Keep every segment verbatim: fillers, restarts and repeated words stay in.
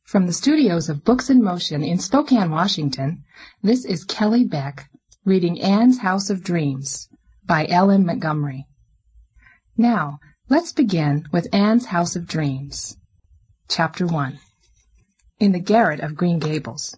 From the studios of Books in Motion in Spokane, Washington, this is Kelly Beck reading Anne's House of Dreams by L M Montgomery. Now, let's begin with Anne's House of Dreams. Chapter one. In the Garret of Green Gables.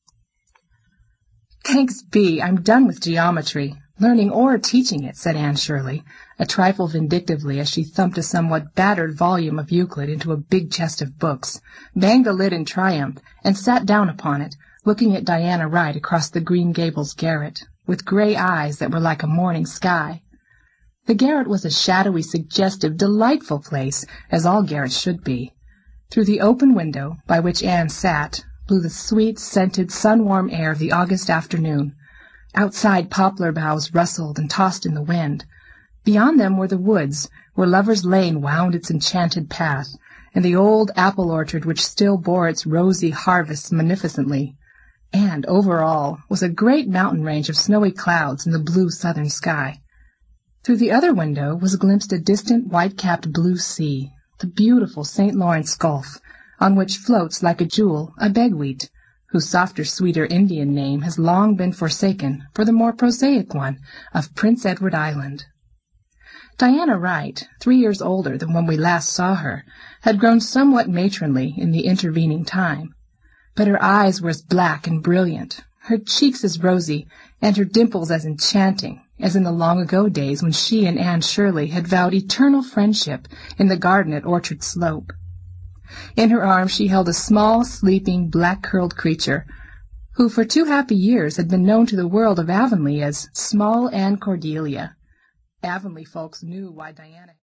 "Thanks be, I'm done with geometry, learning or teaching it," said Anne Shirley, a trifle vindictively as she thumped a somewhat battered volume of Euclid into a big chest of books, banged the lid in triumph, and sat down upon it, looking at Diana Wright across the Green Gables garret, with gray eyes that were like a morning sky. The garret was a shadowy, suggestive, delightful place, as all garrets should be. Through the open window, by which Anne sat, blew the sweet, scented, sun-warm air of the August afternoon. Outside, poplar boughs rustled and tossed in the wind. Beyond them were the woods, where Lover's Lane wound its enchanted path, and the old apple orchard which still bore its rosy harvests magnificently. And, over all, was a great mountain range of snowy clouds in the blue southern sky. Through the other window was glimpsed a distant white-capped blue sea, the beautiful Saint Lawrence Gulf, on which floats like a jewel a begwheat, whose softer, sweeter Indian name has long been forsaken for the more prosaic one of Prince Edward Island. Diana Wright, three years older than when we last saw her, had grown somewhat matronly in the intervening time, but her eyes were as black and brilliant, her cheeks as rosy, and her dimples as enchanting as in the long-ago days when she and Anne Shirley had vowed eternal friendship in the garden at Orchard Slope. In her arms she held a small, sleeping, black-curled creature, who for two happy years had been known to the world of Avonlea as Small Anne Cordelia. Avonlea folks knew why Diana